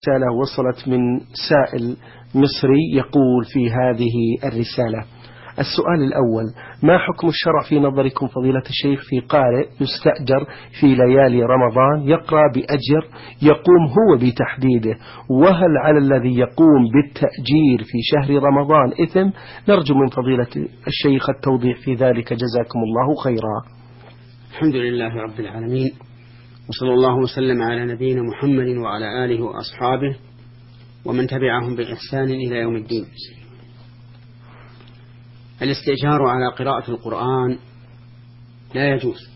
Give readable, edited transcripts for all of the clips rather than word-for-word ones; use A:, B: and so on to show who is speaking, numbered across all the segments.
A: رسالة وصلت من سائل مصري يقول في هذه الرسالة: السؤال الأول: ما حكم الشرع في نظركم فضيلة الشيخ في قارئ يستأجر في ليالي رمضان يقرأ بأجر يقوم هو بتحديده، وهل على الذي يقوم بالتأجير في شهر رمضان إثم؟ نرجو من فضيلة الشيخ التوضيح في ذلك، جزاكم الله خيرا.
B: الحمد لله رب العالمين، وصلى الله وسلم على نبينا محمد وعلى آله وأصحابه ومن تبعهم بإحسان إلى يوم الدين. الاستئجار على قراءة القرآن لا يجوز،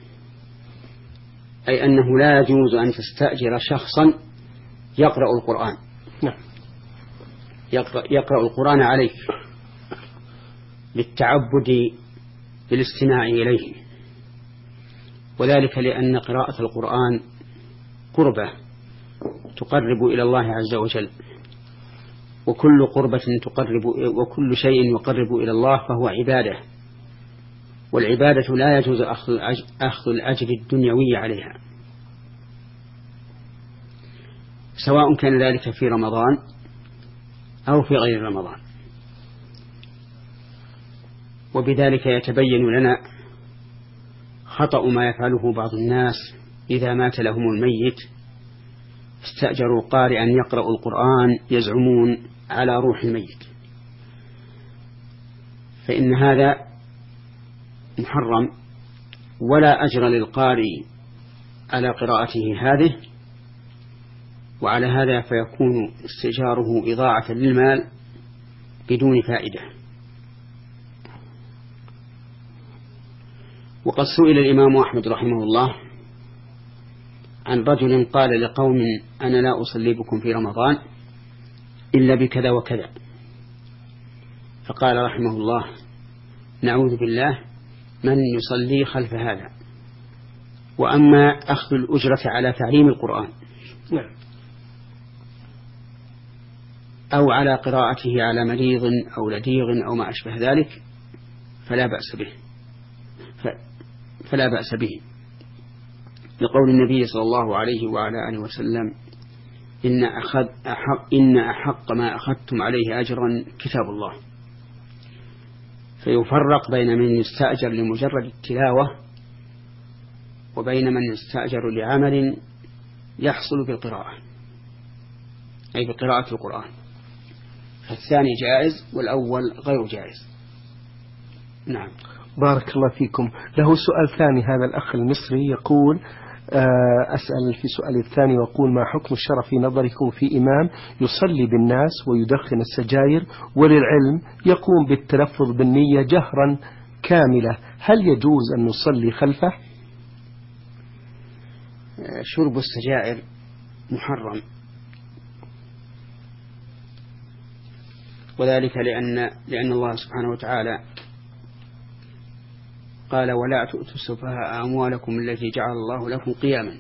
B: أي أنه لا يجوز أن تستأجر شخصا يقرأ القرآن، يقرأ القرآن عليك للتعبد بالاستماع إليه، وذلك لأن قراءة القرآن قربة تقرب إلى الله عز وجل، وكل قربة وكل شيء يقرب إلى الله فهو عبادة، والعبادة لا يجوز أخذ الأجر الدنيوي عليها، سواء كان ذلك في رمضان أو في غير رمضان. وبذلك يتبين لنا خطأ ما يفعله بعض الناس إذا مات لهم الميت استأجروا قارئا يقرأ القرآن يزعمون على روح الميت، فإن هذا محرم، ولا أجر للقارئ على قراءته هذه، وعلى هذا فيكون استئجاره إضاعة للمال بدون فائدة. وقد سئل الإمام أحمد رحمه الله عن رجل قال لقوم: أنا لا أصلي بكم في رمضان إلا بكذا وكذا، فقال رحمه الله: نعوذ بالله من يصلي خلف هذا. وأما أخذ الأجرة على تعليم القرآن أو على قراءته على مريض أو لديغ أو ما أشبه ذلك فلا بأس به لقول النبي صلى الله عليه وعلى آله وسلم: إن أحق ما أخذتم عليه أجرا كتاب الله. فيفرق بين من يستأجر لمجرد التلاوة وبين من يستأجر لعمل يحصل بالقراءة، أي بقراءة القرآن، فالثاني جائز والأول غير جائز. نعم.
A: بارك الله فيكم. له سؤال ثاني هذا الأخ المصري يقول: أسأل في سؤال الثاني وأقول: ما حكم الشرع في نظركم في إمام يصلي بالناس ويدخن السجاير وللعلم يقوم بالتلفظ بالنية جهرا كاملة، هل يجوز أن نصلي خلفه؟
B: شرب السجائر محرم، وذلك لأن الله سبحانه وتعالى قال: ولا تؤتوا السفهاء أموالكم التي جعل الله لكم قياما.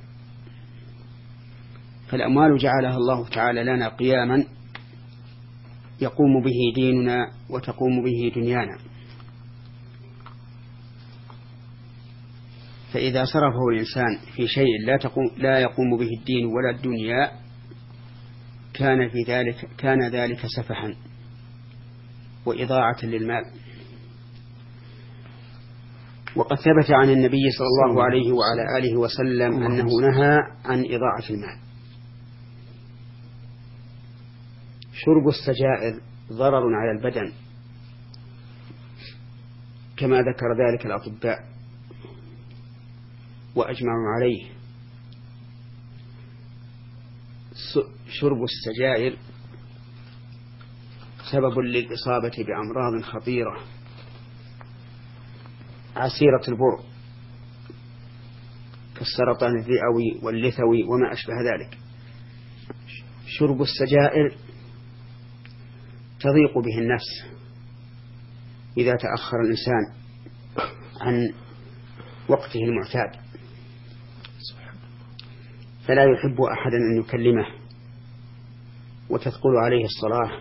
B: فالأموال جعلها الله تعالى لنا قياما يقوم به ديننا وتقوم به دنيانا، فإذا صرفه الإنسان في شيء لا يقوم به الدين ولا الدنيا كان ذلك سفها وإضاعة للمال. وقد ثبت عن النبي صلى الله عليه وعلى آله وسلم أنه نهى عن إضاعة المال. شرب السجائر ضرر على البدن كما ذكر ذلك الأطباء وأجمعوا عليه. شرب السجائر سبب للإصابة بأمراض خطيرة عسيرة البر كالسرطان الرئوي واللثوي وما أشبه ذلك. شرب السجائر تضيق به النفس إذا تأخر الإنسان عن وقته المعتاد، فلا يحب أحدا أن يكلمه وتثقل عليه الصلاة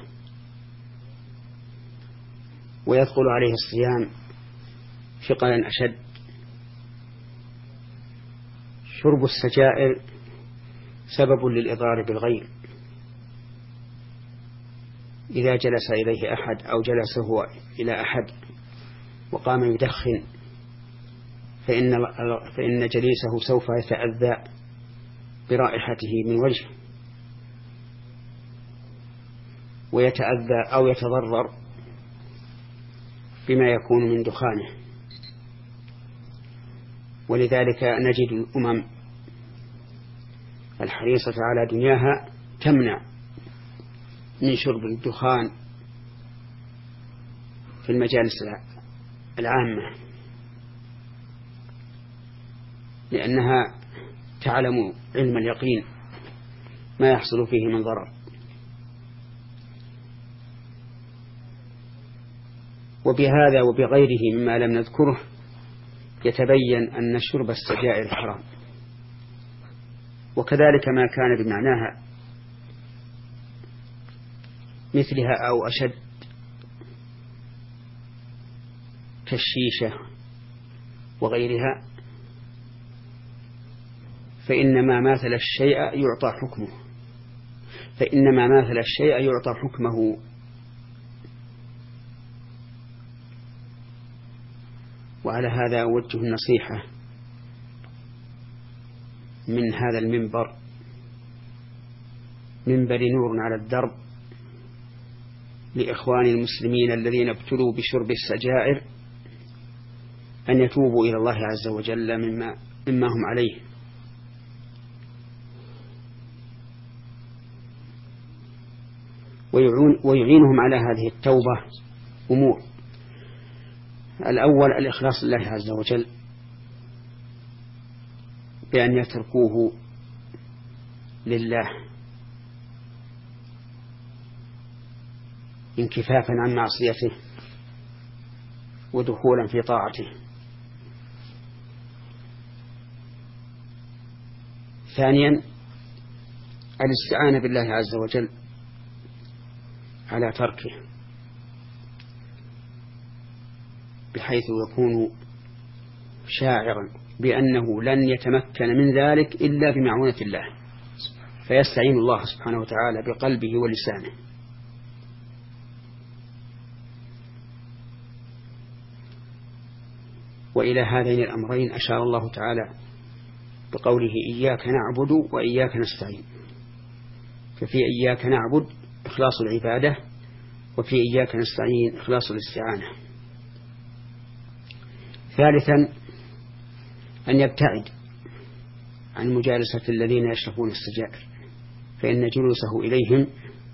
B: ويثقل عليه الصيام ثقلا أشد. شرب السجائر سبب للإضرار بالغير إذا جلس إليه أحد أو جلس هو إلى أحد وقام يدخن فإن جليسه سوف يتأذى برائحته من وجهه ويتأذى أو يتضرر بما يكون من دخانه. ولذلك نجد الأمم الحريصة على دنياها تمنع من شرب الدخان في المجالس العامة، لأنها تعلم علم اليقين ما يحصل فيه من ضرر. وبهذا وبغيره مما لم نذكره يتبين أن شرب السجائر حرام، وكذلك ما كان بمعناها مثلها أو أشد كالشيشة وغيرها، فإنما مثل الشيء يعطى حكمه. وعلى هذا أوجه النصيحة من هذا المنبر، منبر نور على الدرب، لإخوان المسلمين الذين ابتلوا بشرب السجائر أن يتوبوا إلى الله عز وجل مما هم عليه، ويعينهم على هذه التوبة أمور. الأول الإخلاص لله عز وجل بأن يتركوه لله انكفافا عن معصيته ودخولا في طاعته. ثانيا الاستعانة بالله عز وجل على تركه، بحيث يكون شاعرا بأنه لن يتمكن من ذلك إلا بمعونة الله، فيستعين الله سبحانه وتعالى بقلبه ولسانه. وإلى هذين الأمرين أشار الله تعالى بقوله إياك نعبد وإياك نستعين، ففي إياك نعبد إخلاص العبادة، وفي إياك نستعين إخلاص الاستعانة. ثالثا أن يبتعد عن مجالسة الذين يشربون السجائر، فإن جلوسه إليهم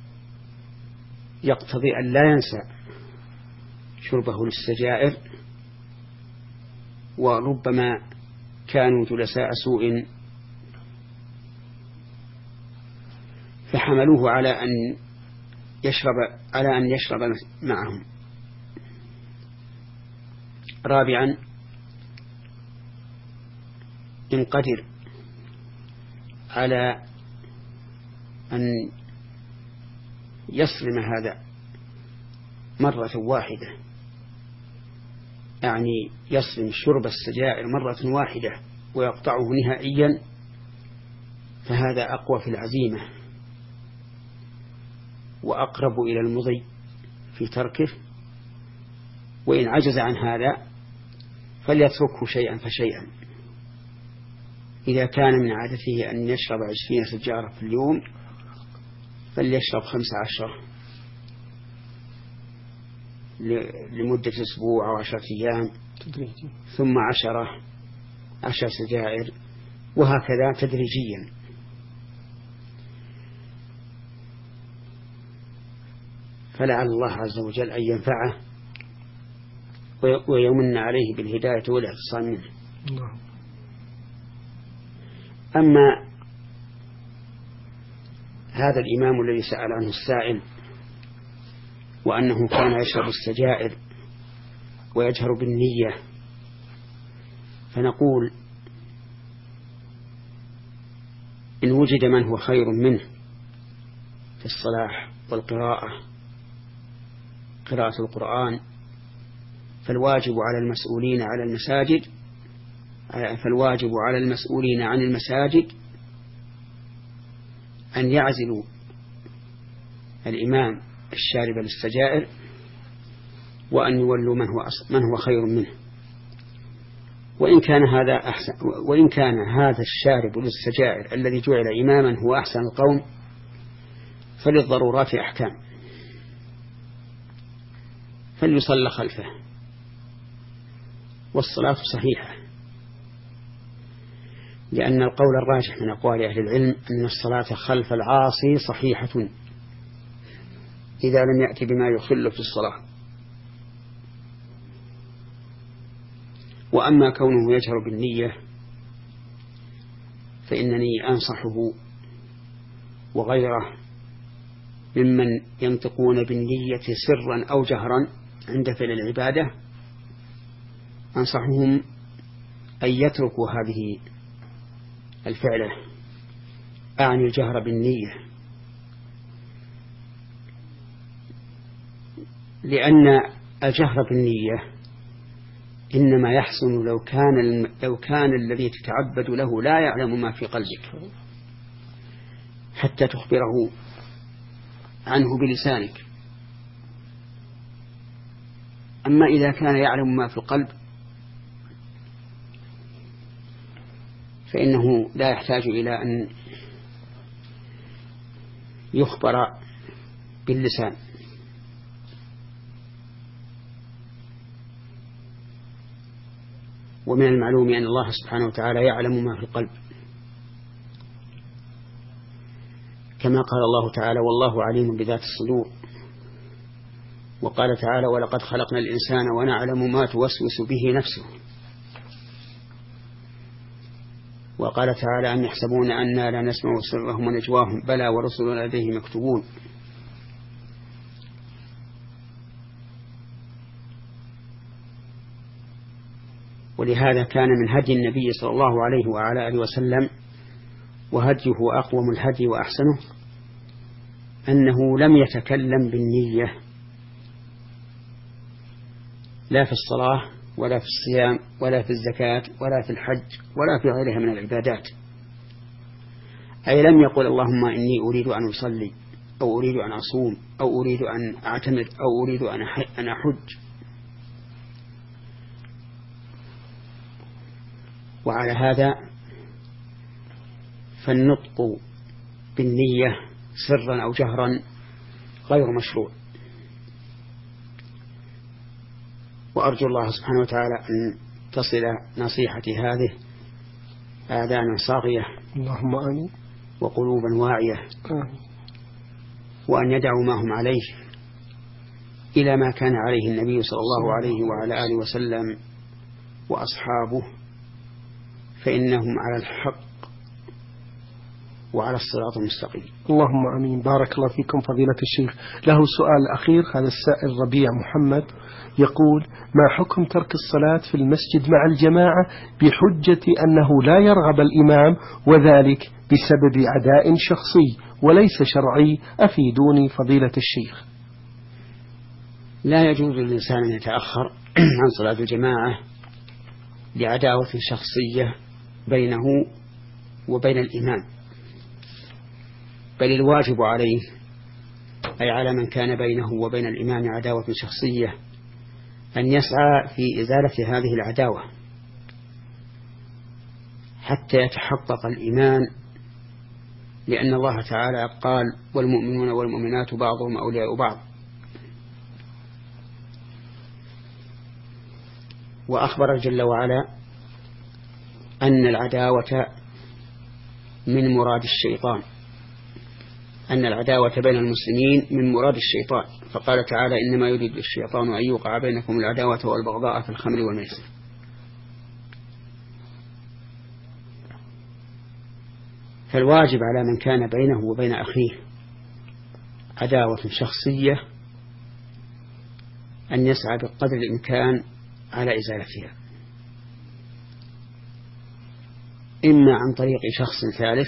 B: يقتضي أن لا ينسى شربه للسجائر، وربما كانوا جلساء سوء فحملوه على أن يشرب معهم. رابعا إن قدر على أن يصرم هذا مرة واحدة، يعني يصرم شرب السجائر مرة واحدة ويقطعه نهائيا، فهذا أقوى في العزيمة وأقرب إلى المضي في تركه. وإن عجز عن هذا فليتركه شيئا فشيئا. إذا كان من عادته أن يشرب 20 سجارة في اليوم فليشرب 15 لمدة أسبوع أو 10 أيام، ثم 10 سجائر، وهكذا تدريجيا. فلعل الله عز وجل أن ينفعه ويمن عليه بالهداية والاعتصام منه. أما هذا الإمام الذي سأل عنه السائل وأنه كان يشرب السجائر ويجهر بالنية، فنقول إن وجد من هو خير منه في الصلاح والقراءة، قراءة القرآن، فالواجب على المسؤولين عن المساجد أن يعزلوا الإمام الشارب للسجائر وأن يولوا من هو خير منه. وإن كان هذا الشارب للسجائر الذي جعل إماما هو أحسن القوم، فللضرورات أحكام، فليصلى خلفه والصلاة صحيحة، لأن القول الراجح من أقوال أهل العلم أن الصلاة خلف العاصي صحيحة إذا لم يأتي بما يخل في الصلاة. وأما كونه يجهر بالنية فإنني أنصحه وغيره ممن ينطقون بالنية سرا أو جهرا عند فعل العبادة، أنصحهم أن يتركوا هذه الفعلة، أعني الجهر بالنية، لأن الجهر بالنية إنما يحسن لو كان الذي تتعبد له لا يعلم ما في قلبك حتى تخبره عنه بلسانك. أما إذا كان يعلم ما في القلب فإنه لا يحتاج إلى أن يخبر باللسان. ومن المعلوم أن الله سبحانه وتعالى يعلم ما في القلب، كما قال الله تعالى: والله عليم بذات الصدور. وقال تعالى: ولقد خلقنا الإنسان ونعلم ما توسوس به نفسه. وقال تعالى: أم يحسبون أننا لا نسمع سرهم ونجواهم بلى ورسلنا لديه مكتوبون. ولهذا كان من هدي النبي صلى الله عليه وعلى آله وسلم، وهديه أقوم الهدي وأحسنه، أنه لم يتكلم بالنية لا في الصلاة ولا في الصيام ولا في الزكاة ولا في الحج ولا في غيرها من العبادات. أي لم يقل: اللهم إني أريد أن أصلي، أو أريد أن أصوم، أو أريد أن أعتمد، أو أريد أن أحج. وعلى هذا فالنطق بالنية سرا أو جهرا غير مشروع. وأرجو الله سبحانه وتعالى أن تصل نصيحتي هذه آذانا صاغية،
A: اللهم آمين،
B: وقلوبا واعية، وأن يدعوا ما هم عليه إلى ما كان عليه النبي صلى الله عليه وعلى آله وسلم وأصحابه، فإنهم على الحق وعلى الصراط المستقيم.
A: اللهم آمين. بارك الله فيكم فضيلة الشيخ. له سؤال أخير، هذا السائل ربيع محمد يقول: ما حكم ترك الصلاة في المسجد مع الجماعة بحجة أنه لا يرغب الإمام، وذلك بسبب عداء شخصي وليس شرعي؟ أفيدوني فضيلة الشيخ.
B: لا يجوز للإنسان أن يتأخر عن صلاة الجماعة لعداوة شخصية بينه وبين الإمام، بل الواجب عليه، أي على من كان بينه وبين الإمام عداوة شخصية، أن يسعى في إزالة هذه العداوة حتى يتحقق الإيمان، لأن الله تعالى قال: والمؤمنون والمؤمنات بعضهم أولياء بعض. وأخبر جل وعلا أن العداوة من مراد الشيطان، أن العداوة بين المسلمين من مراد الشيطان، فقال تعالى: إنما يريد الشيطان أن يوقع بينكم العداوة والبغضاء في الخمر والميسر. فالواجب على من كان بينه وبين أخيه عداوة شخصية أن يسعى بقدر الإمكان على إزالتها، إما عن طريق شخص ثالث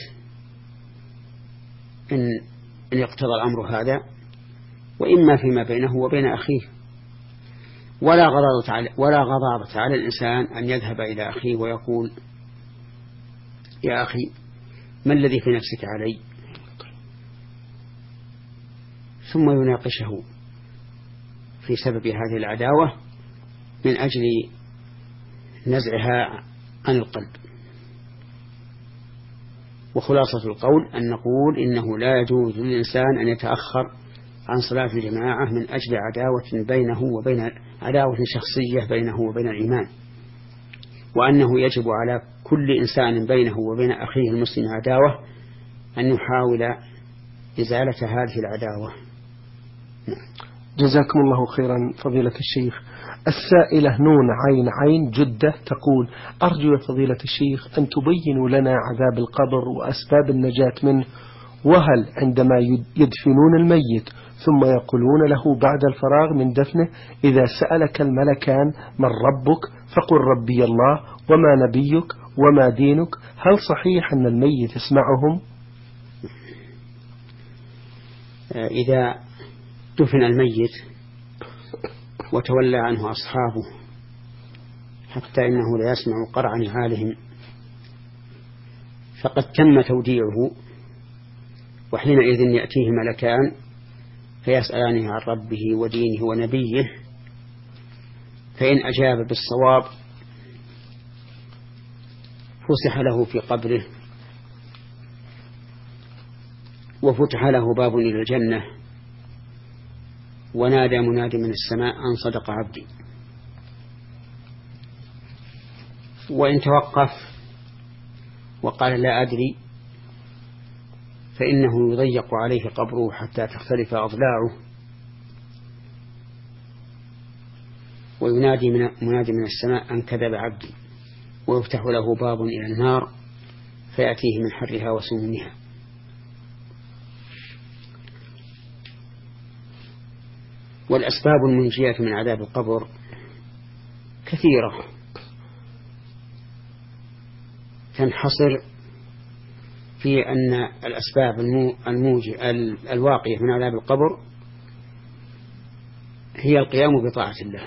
B: إن يقتضى الأمر هذا، وإما فيما بينه وبين أخيه. ولا غضاضة على الإنسان أن يذهب إلى أخيه ويقول: يا أخي ما الذي في نفسك علي؟ ثم يناقشه في سبب هذه العداوة من أجل نزعها عن القلب. وخلاصة القول أن نقول إنه لا يجوز للإنسان أن يتأخر عن صلاة الجماعة من أجل عداوة شخصية بينه وبين الإيمان، وأنه يجب على كل إنسان بينه وبين أخيه المسلم عداوة أن يحاول إزالة هذه العداوة.
A: جزاكم الله خيرا فضيلة الشيخ. السائلة نون عين عين جدة تقول: أرجو فضيلة الشيخ أن تبينوا لنا عذاب القبر وأسباب النجاة منه، وهل عندما يدفنون الميت ثم يقولون له بعد الفراغ من دفنه: إذا سألك الملكان من ربك فقل ربي الله وما نبيك وما دينك، هل صحيح أن الميت يسمعهم؟
B: إذا دفن الميت وتولى عنه أصحابه حتى إنه لا يسمع قرع نعالهم فقد تم توديعه، وحينئذ يأتيه ملكان فيسألانه عن ربه ودينه ونبيه، فإن أجاب بالصواب فسح له في قبره وفتح له باب إلى الجنة، ونادى منادي من السماء أن صدق عبدي. وإن توقف وقال لا أدري فإنه يضيق عليه قبره حتى تختلف أضلاعه، وينادي منادي من السماء أن كذب عبدي، ويفتح له باب إلى النار فيأتيه من حرها وسمومها. والأسباب المنجية من عذاب القبر كثيرة، تنحصر في أن الأسباب الواقية من عذاب القبر هي القيام بطاعة الله،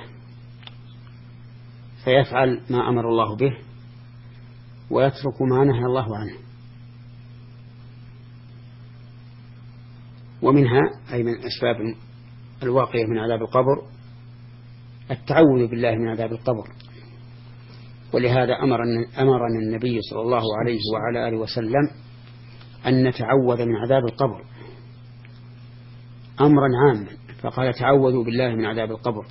B: فيفعل ما أمر الله به ويترك ما نهى الله عنه. ومنها أي من الأسباب الواقية من عذاب القبر التعوذ بالله من عذاب القبر، ولهذا أمرنا النبي صلى الله عليه وعلى آله وسلم أن نتعوذ من عذاب القبر أمرا عاما، فقال تعوذوا بالله من عذاب القبر،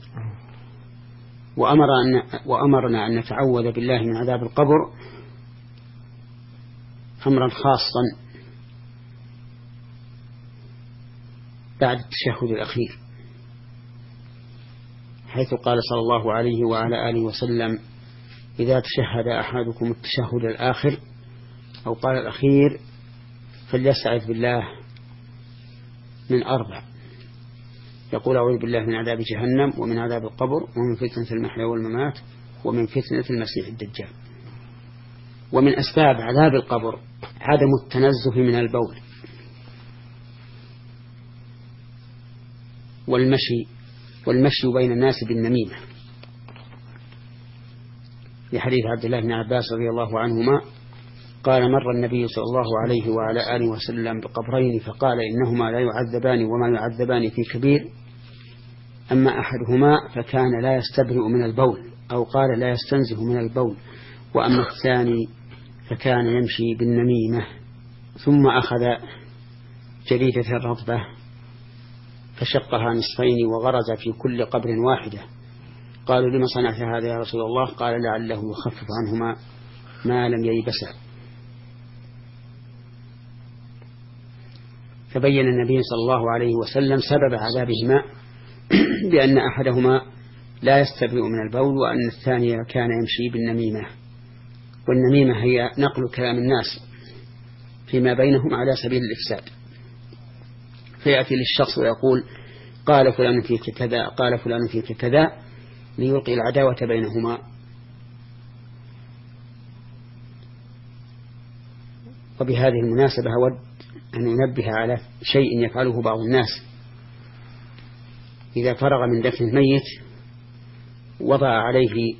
B: وأمرنا أن نتعوذ بالله من عذاب القبر أمرا خاصا بعد التشهد الأخير، حيث قال صلى الله عليه وعلى آله وسلم: إذا تشهد أحدكم التشهد الآخر أو قال الأخير فليستعذ بالله من 4، يقول: أعوذ بالله من عذاب جهنم ومن عذاب القبر ومن فتنة المحيا والممات ومن فتنة المسيح الدجال. ومن أسباب عذاب القبر عدم التنزه من البول والمشي بين الناس بالنميمة، لحديث عبد الله بن عباس رضي الله عنهما قال: مر النبي صلى الله عليه وعلى آله وسلم بقبرين فقال: إنهما لا يعذبان وما يعذبان في كبير، أما أحدهما فكان لا يستبرئ من البول أو قال لا يستنزه من البول، وأما الثاني فكان يمشي بالنميمة. ثم أخذ جريدة رطبة فشقها نصفين وغرز في كل قبر واحدة. قالوا: لما صنعت هذا يا رسول الله؟ قال: لعله يخفف عنهما ما لم ييبسا. فبين النبي صلى الله عليه وسلم سبب عذابهما بأن أحدهما لا يستبرئ من البول، وأن الثاني كان يمشي بالنميمة. والنميمة هي نقل كلام الناس فيما بينهم على سبيل الإفساد، فيأتي للشخص ويقول: قال فلان فيك كذا، قال فلان فيك كذا، ليلقي العداوة بينهما. وبهذه المناسبة أود أن أنبه على شيء يفعله بعض الناس: إذا فرغ من دفن الميت وضع عليه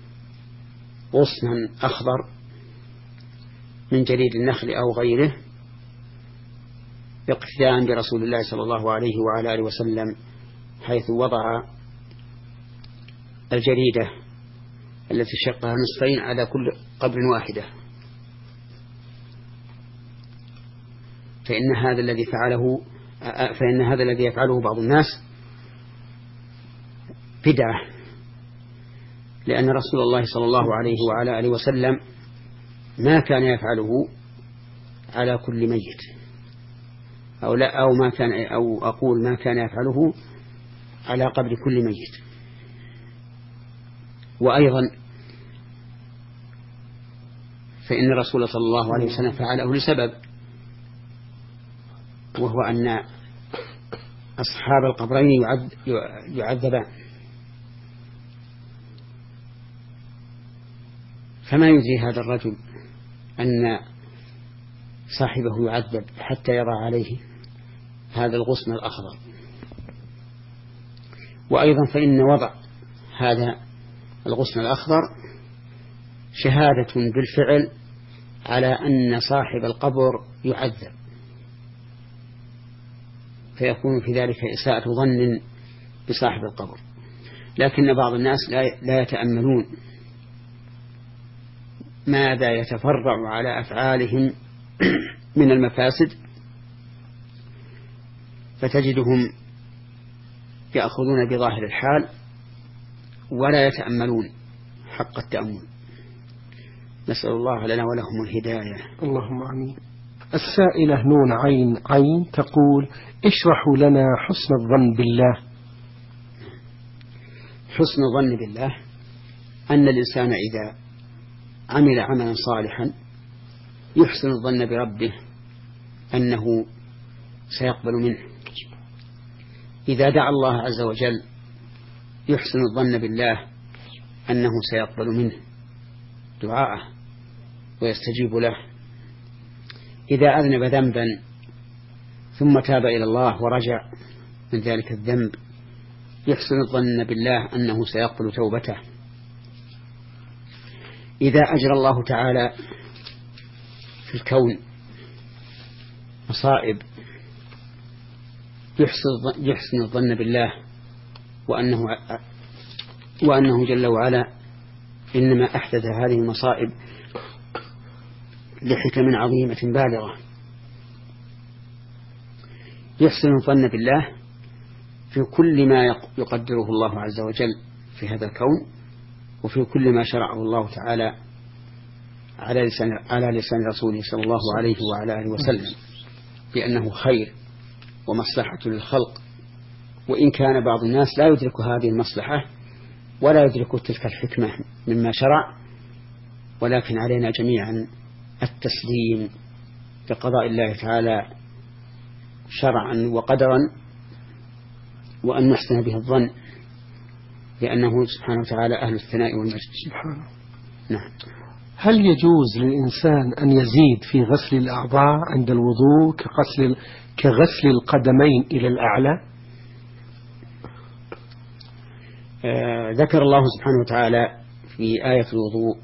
B: غصنا أخضر من جريد النخل أو غيره، اقتداء برسول الله صلى الله عليه وعلى آله وسلم، حيث وضع الجريدة التي شقها نصفين على كل قبر واحدة، فإن هذا الذي يفعله بعض الناس بدعة، لأن رسول الله صلى الله عليه وعلى آله وسلم ما كان يفعله على كل ميت، أو أقول ما كان يفعله على قبر كل ميت. وأيضا فإن الرسول صلى الله عليه وسلم فعله لسبب، وهو أن أصحاب القبرين يعذبان، فما يدري هذا الرجل أن صاحبه يعذب حتى يضع عليه هذا الغصن الأخضر. وأيضا فإن وضع هذا الغصن الأخضر شهادة بالفعل على أن صاحب القبر يعذب، فيكون في ذلك إساءة ظن بصاحب القبر. لكن بعض الناس لا يتأملون ماذا يتفرع على أفعالهم من المفاسد، فتجدهم يأخذون بظاهر الحال ولا يتأملون حق التأمل. نسأل الله لنا ولهم الهداية.
A: اللهم آمين. السائلة نون عين عين تقول: اشرحوا لنا حسن الظن بالله.
B: حسن الظن بالله أن الإنسان إذا عمل عملا صالحا يحسن الظن بربه أنه سيقبل منه. إذا دعا الله عز وجل يحسن الظن بالله أنه سيقبل منه دعاءه ويستجيب له. إذا أذنب ذنبا ثم تاب إلى الله ورجع من ذلك الذنب يحسن الظن بالله أنه سيقبل توبته. إذا أجرى الله تعالى في الكون مصائب يحسن الظن بالله وأنه جل وعلا إنما أحدث هذه المصائب لحكم عظيمة بالغة. يحسن الظن بالله في كل ما يقدره الله عز وجل في هذا الكون، وفي كل ما شرعه الله تعالى على لسان رسوله صلى الله عليه وعلى آله وسلم، بأنه خير ومصلحة للخلق. وإن كان بعض الناس لا يدرك هذه المصلحة ولا يدرك تلك الحكمة مما شرع، ولكن علينا جميعا التسليم بقضاء الله تعالى شرعا وقدرا، وأن نحسن به الظن، لأنه سبحانه وتعالى أهل الثناء والمجد سبحانه.
A: نعم. هل يجوز للإنسان أن يزيد في غسل الأعضاء عند الوضوء كغسل القدمين إلى الأعلى؟
B: ذكر الله سبحانه وتعالى في آية الوضوء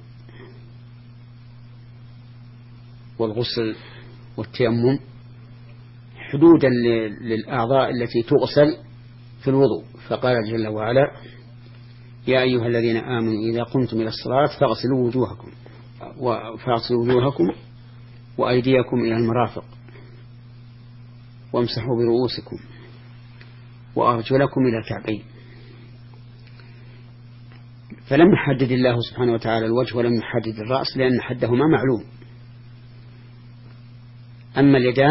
B: والغسل والتيمم حدودا للأعضاء التي تغسل في الوضوء، فقال جل وعلا: يا أيها الذين آمنوا إذا قمتم إلى الصلاة فاغسلوا وجوهكم وأيديكم إلى المرافق وامسحوا برؤوسكم وأرجلكم إلى الكعبين. فلم يحدد الله سبحانه وتعالى الوجه ولم يحدد الرأس، لأن حدهما معلوم. أما اليدان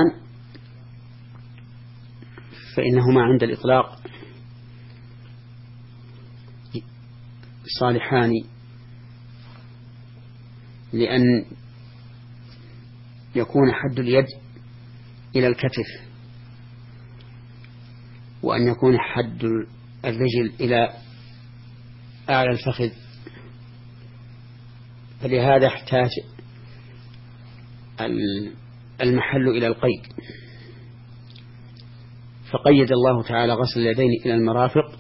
B: فإنهما عند الإطلاق صالحان، لأن يكون حد اليد إلى الكتف، وأن يكون حد الرجل إلى أعلى الفخذ، فلهذا احتاج المحل إلى القيد، فقيد الله تعالى غسل اليدين إلى المرافق،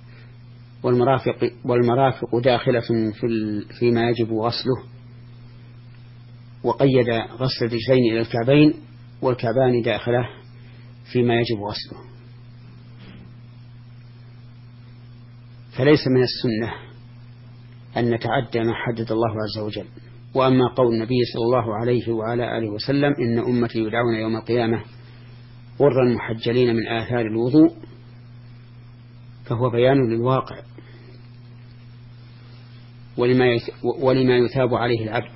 B: والمرافق داخلة فيما يجب غسله، وقيد غسل الرجلين إلى الكعبين، والكعبان داخلة فيما يجب غسله. فليس من السنة أن نتعدى ما حدد الله عز وجل. وأما قول النبي صلى الله عليه وعلى آله وسلم إن أمتي يدعون يوم القيامة غرا محجلين من آثار الوضوء فهو بيان للواقع ولما يثاب عليه العبد،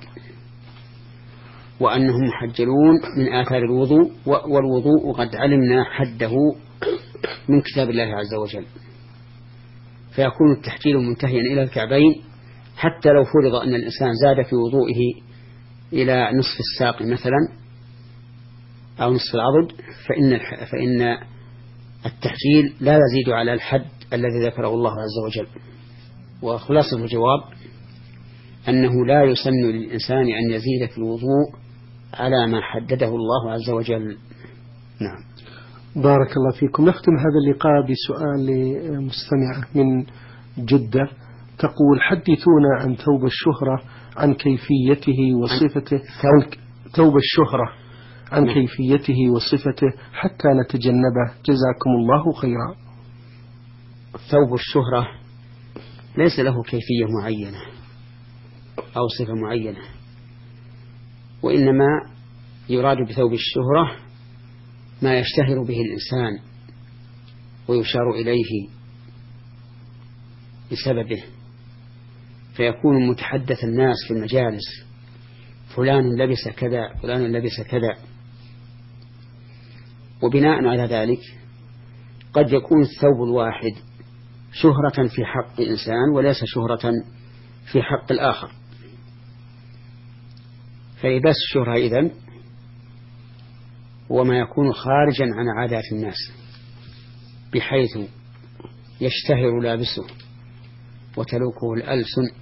B: وأنهم محجلون من آثار الوضوء، والوضوء قد علمنا حده من كتاب الله عز وجل، فيكون التحجيل منتهيا إلى الكعبين، حتى لو فرض أن الإنسان زاد في وضوئه إلى نصف الساق مثلا أو نصف العضد فإن التحجيل لا يزيد على الحد الذي ذكره الله عز وجل. وخلاصة الجواب أنه لا يسن للإنسان أن يزيد في الوضوء على ما حدده الله عز وجل. نعم.
A: بارك الله فيكم. نختم هذا اللقاء بسؤال مستمعة من جدة تقول: حدثونا عن ثوب الشهرة، عن كيفيته وصفته، ثوب الشهرة عن كيفيته وصفته حتى نتجنبه، جزاكم الله خيرا.
B: ثوب الشهرة ليس له كيفية معينة أو صفة معينة، وإنما يراد بثوب الشهرة ما يشتهر به الإنسان ويشار إليه بسببه، فيكون متحدث الناس في المجالس: فلان لبس كذا، فلان لبس كذا. وبناء على ذلك قد يكون الثوب الواحد شهرة في حق إنسان وليس شهرة في حق الآخر، فلباس الشهرة إذن هو ما يكون خارجا عن عادات الناس بحيث يشتهر لابسه وتلوكه الألسن،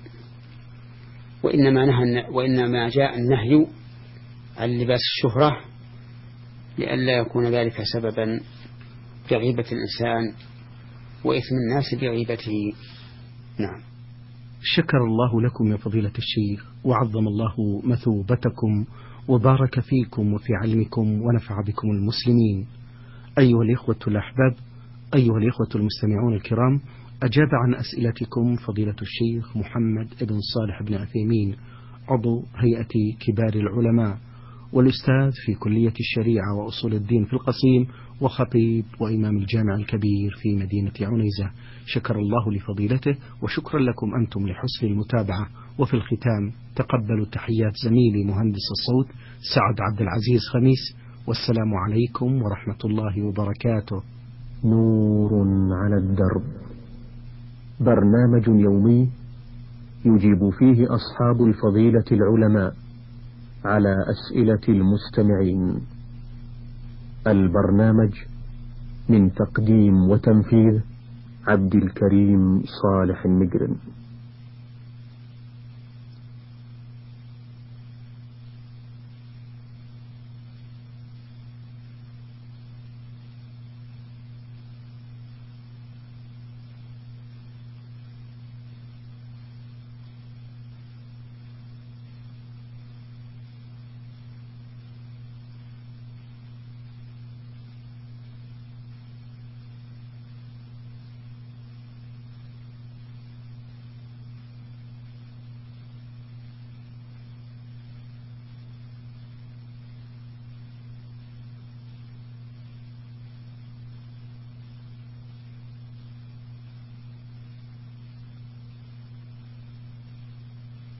B: وإنما جاء النهي عن لباس الشهرة لئلا يكون ذلك سببا في غيبة الإنسان وإثم الناس بغيبته. نعم.
A: شكر الله لكم يا فضيلة الشيخ، وعظم الله مثوبتكم وبارك فيكم وفي علمكم ونفع بكم المسلمين. أيها الإخوة الأحباب، أيها الإخوة المستمعون الكرام، أجاب عن أسئلتكم فضيلة الشيخ محمد بن صالح بن عثيمين، عضو هيئة كبار العلماء والأستاذ في كلية الشريعة وأصول الدين في القصيم، وخطيب وإمام الجامع الكبير في مدينة عنيزة. شكر الله لفضيلته، وشكرا لكم أنتم لحسن المتابعة. وفي الختام تقبلوا تحيات زميلي مهندس الصوت سعد عبد العزيز خميس، والسلام عليكم ورحمة الله وبركاته.
C: نور على الدرب، برنامج يومي يجيب فيه أصحاب الفضيلة العلماء على أسئلة المستمعين. البرنامج من تقديم وتنفيذ عبد الكريم صالح المجرم.